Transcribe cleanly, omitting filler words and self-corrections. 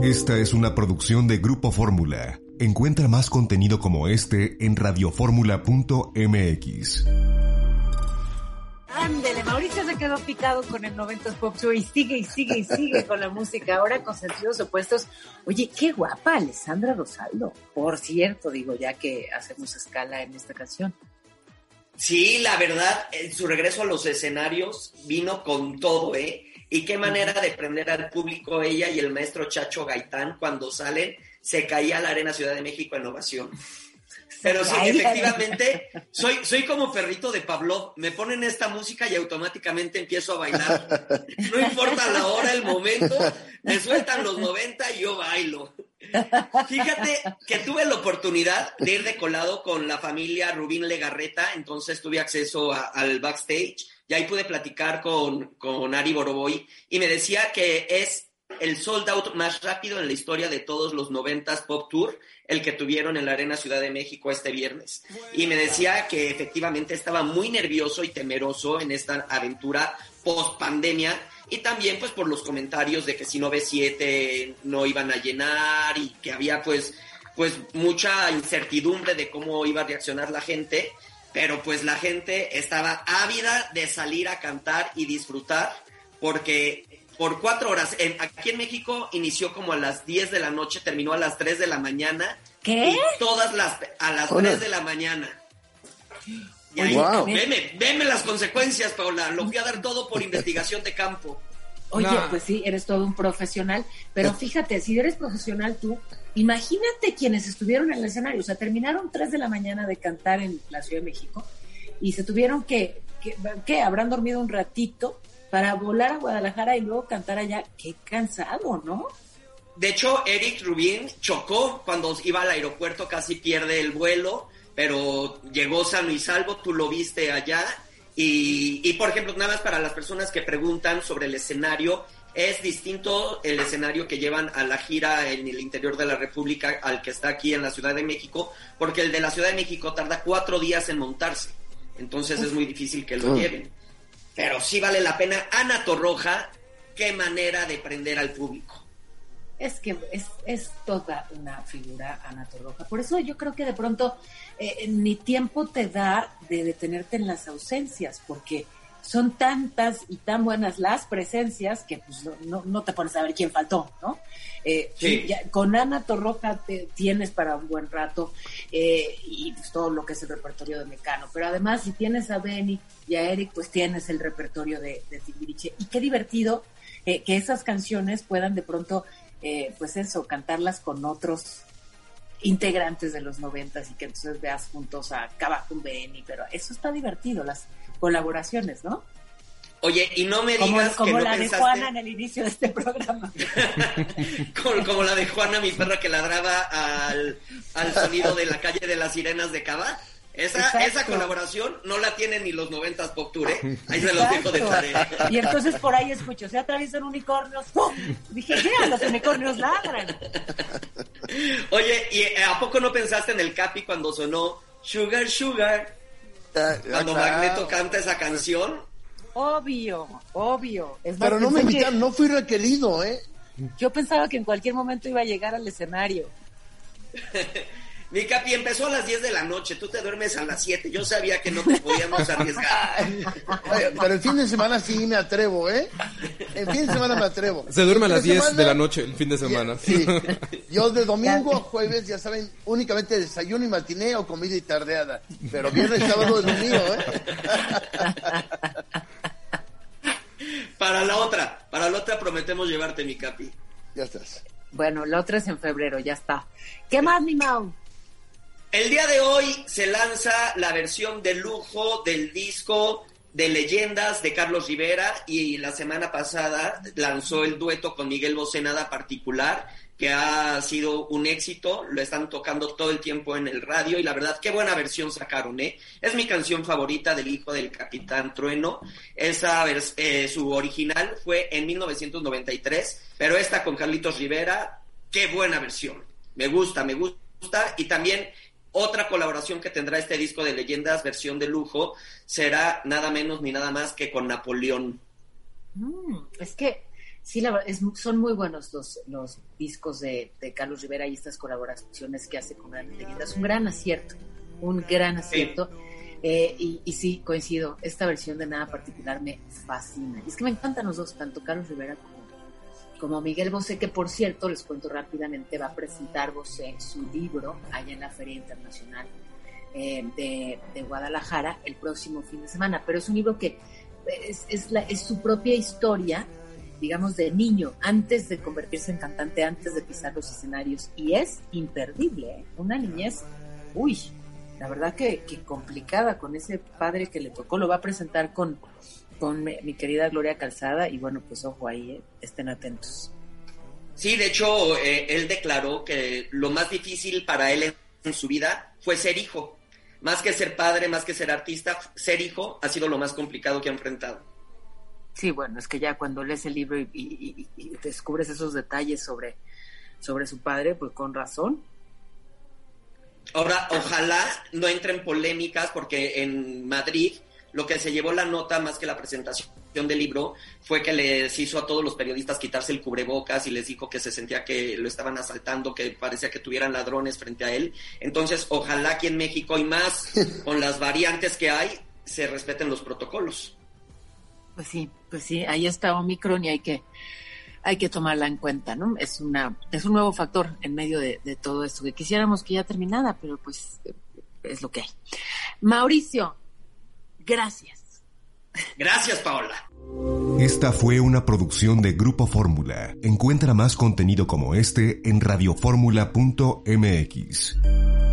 Esta es una producción de Grupo Fórmula. Encuentra más contenido como este en radioformula.mx. Ándele, Mauricio se quedó picado con el 90s Pop Tour y sigue con la música, ahora con sentidos opuestos. Oye, qué guapa Alessandra Rosaldo, por cierto, digo, ya que hacemos escala en esta canción. Sí, la verdad, su regreso a los escenarios vino con todo, ¿eh? Y qué manera de prender al público ella y el maestro Chacho Gaitán cuando salen, se caía la Arena Ciudad de México en ovación. Pero sí, efectivamente, soy como perrito de Pavlov. Me ponen esta música y automáticamente empiezo a bailar. No importa la hora, el momento, me sueltan los 90 y yo bailo. Fíjate que tuve la oportunidad de ir de colado con la familia Rubín Legarreta, entonces tuve acceso al backstage y ahí pude platicar con Ari Boroboy y me decía que es el sold out más rápido en la historia de todos los 90s Pop Tour, el que tuvieron en la Arena Ciudad de México este viernes. Y me decía que efectivamente estaba muy nervioso y temeroso en esta aventura post pandemia y también pues por los comentarios de que si no B7 no iban a llenar y que había pues mucha incertidumbre de cómo iba a reaccionar la gente, pero pues la gente estaba ávida de salir a cantar y disfrutar porque por 4 horas, aquí en México inició como a las 10 de la noche, terminó a las 3 de la mañana. ¿Qué? Y todas a las 3 de la mañana. Y ahí, wow. Veme las consecuencias, Paola, lo fui a dar todo por investigación de campo. Oye, pues sí, eres todo un profesional, pero fíjate, si eres profesional tú, imagínate quienes estuvieron en el escenario, o sea, terminaron 3 de la mañana de cantar en la Ciudad de México y se tuvieron que habrán dormido un ratito para volar a Guadalajara y luego cantar allá. Qué cansado, ¿no? De hecho, Eric Rubin chocó cuando iba al aeropuerto, casi pierde el vuelo, pero llegó sano y salvo, tú lo viste allá. Y por ejemplo, nada más para las personas que preguntan sobre el escenario, es distinto el escenario que llevan a la gira en el interior de la República al que está aquí en la Ciudad de México, porque el de la Ciudad de México tarda 4 días en montarse, entonces es muy difícil que lo lleven. Pero sí vale la pena. Ana Torroja, qué manera de prender al público. Es que es toda una figura Ana Torroja. Por eso yo creo que de pronto ni tiempo te da de detenerte en las ausencias, porque son tantas y tan buenas las presencias que pues no te pones a ver quién faltó, ¿no? Sí. Ya, con Ana Torroja te tienes para un buen rato y pues todo lo que es el repertorio de Mecano, pero además si tienes a Benny y a Eric, pues tienes el repertorio de Timbiriche, y qué divertido que esas canciones puedan de pronto pues eso, cantarlas con otros integrantes de los 90s y que entonces veas juntos a Cava con Benny, pero eso está divertido, las colaboraciones, ¿no? Oye, y no me digas como que no la pensaste... de Juana en el inicio de este programa. como la de Juana, mi perra que ladraba al sonido de la calle de las sirenas de Cava. Esa colaboración no la tienen ni los 90s Pop Tour, ¿eh? Ahí se los dejo de tarea. Y entonces por ahí escucho, se atraviesan unicornios. ¡Pum! Dije, ya, los unicornios ladran. Oye, ¿y a poco no pensaste en el Capi cuando sonó Sugar, Sugar? Cuando Magneto canta esa canción. Obvio. Pero no me invitaron, no fui requerido, ¿eh? Yo pensaba que en cualquier momento iba a llegar al escenario. Mi Capi, empezó a las 10 de la noche, tú te duermes a las 7, yo sabía que no te podíamos arriesgar. Oye, pero el fin de semana sí me atrevo, ¿eh? El fin de semana me atrevo. Se duerme a las 10 de la noche el fin de semana. Sí, yo de domingo a jueves, ya saben, únicamente desayuno y matiné o comida y tardeada, pero viernes y sábado es lo mío, ¿eh? Para la otra prometemos llevarte, mi Capi. Ya estás. Bueno, la otra es en febrero, ya está. ¿Qué más, mi Mau? El día de hoy se lanza la versión de lujo del disco de Leyendas de Carlos Rivera, y la semana pasada lanzó el dueto con Miguel Bosé, Nada Particular, que ha sido un éxito, lo están tocando todo el tiempo en el radio y la verdad qué buena versión sacaron, ¿eh? Es mi canción favorita del hijo del Capitán Trueno. Su original fue en 1993, pero esta con Carlitos Rivera, qué buena versión, me gusta, y también otra colaboración que tendrá este disco de Leyendas, versión de lujo, será nada menos ni nada más que con Napoleón. Es que Sí, la verdad, son muy buenos los discos de Carlos Rivera y estas colaboraciones que hace con grandes leyendas. Un gran acierto. Sí. Y sí, coincido. Esta versión de Nada Particular me fascina. Y es que me encantan los dos, tanto Carlos Rivera como Miguel Bosé, que por cierto, les cuento rápidamente, va a presentar Bosé su libro allá en la Feria Internacional de Guadalajara el próximo fin de semana. Pero es un libro que es su propia historia, digamos, de niño, antes de convertirse en cantante, antes de pisar los escenarios. Y es imperdible, ¿eh? Una niñez, la verdad que complicada con ese padre que le tocó. Lo va a presentar con mi querida Gloria Calzada y bueno, pues ojo ahí, estén atentos. Sí, de hecho, él declaró que lo más difícil para él en su vida fue ser hijo. Más que ser padre, más que ser artista, ser hijo ha sido lo más complicado que ha enfrentado. Sí, bueno, es que ya cuando lees el libro y descubres esos detalles sobre su padre, pues con razón. Ahora, ojalá no entre en polémicas, porque en Madrid lo que se llevó la nota más que la presentación del libro fue que les hizo a todos los periodistas quitarse el cubrebocas y les dijo que se sentía que lo estaban asaltando, que parecía que tuvieran ladrones frente a él. Entonces, ojalá aquí en México y más con las variantes que hay, se respeten los protocolos. Pues sí, ahí está Omicron y hay que tomarla en cuenta, ¿no? Es un nuevo factor en medio de todo esto, que quisiéramos que ya terminara, pero pues es lo que hay. Mauricio, gracias. Gracias, Paola. Esta fue una producción de Grupo Fórmula. Encuentra más contenido como este en radioformula.mx.